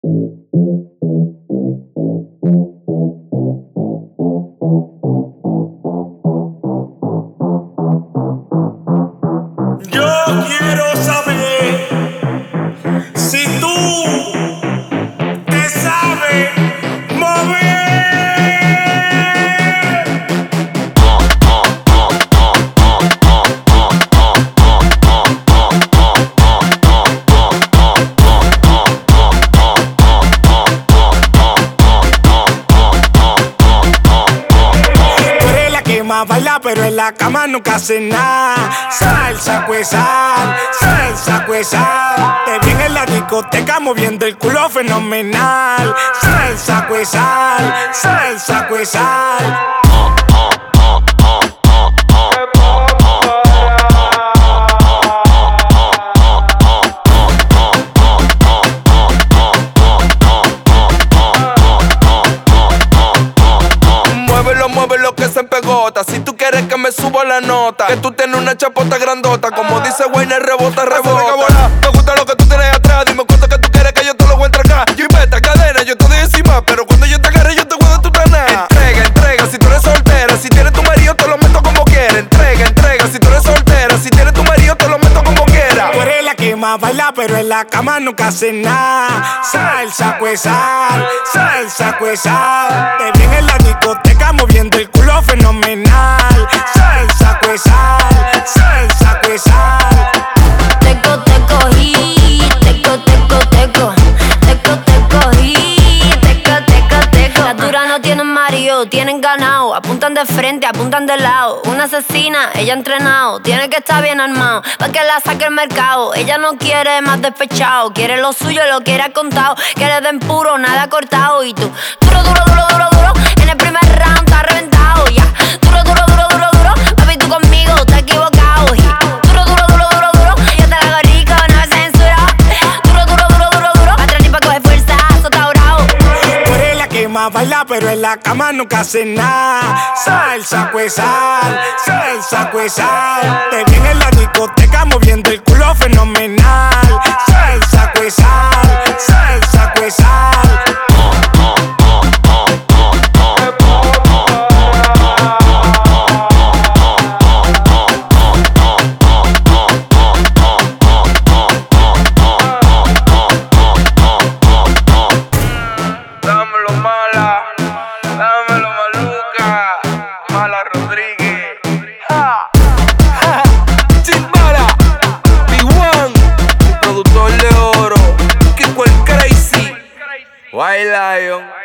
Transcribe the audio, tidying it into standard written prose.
Yo quiero saber si tú te sabes mover. Baila pero en la cama nunca hace nada. Salsa cuesal, salsa cuesal. Te vi en la discoteca moviendo el culo fenomenal. Salsa cuesal, salsa cuesal. Muévelo que se empegota. Si tú quieres que me suba la nota, que tú tienes una chapota grandota. Como dice Wayne, rebota, rebota. Me gusta lo que tú tienes atrás. Dime cuánto que tú quieres que yo te lo voy a entregar. Yo inventa cadena, yo te doy encima. Pero cuando yo te agarre, yo te guardo tu tana. Entrega, entrega, si tú eres soltera. Si tienes tu marido, te lo meto como quiera. Entrega, entrega, si tú eres soltera. Si tienes tu marido, te lo meto como quiera. Tú eres la que más baila, pero en la cama nunca hace nada. Salsa cuesal, salsa cuesal. Te vi en la discoteca moviendo el culo fenomenal. Salsa cuesal, salsa cuesal. Teco, te cogí, teco, teco, teco. Teco, te cogí, teco, teco, teco. Las duras no tienen marido, tienen ganado. Apuntan de frente, apuntan de lado. Una asesina, ella ha entrenado. Tiene que estar bien armado, pa' que la saque el mercado. Ella no quiere más despechado. Quiere lo suyo, lo quiere contado. Quiere de puro, nada cortado. Y tú, duro, duro, duro, duro, duro. En el primer round está reventado, ya. Duro, duro, duro, duro, duro. Papi, tú conmigo, te has equivocado. Y duro, duro, duro, duro, duro. Yo te la hago rico, no me censura. Duro, duro, duro, duro, duro. Pa' atrás ni pa' coger fuerza, eso está bravo. Tú eres la que más baila, pero en la cama nunca hace nada. Salsa cuesal, salsa cuesal. Te vi en la discoteca moviendo el culo fenomenal. Salsa cuesal, salsa cuesal. Dámelo mala, dámelo maluca, Mala Rodríguez. Chimbala, B1, productor de oro, Kiko el Crazy, White Lion.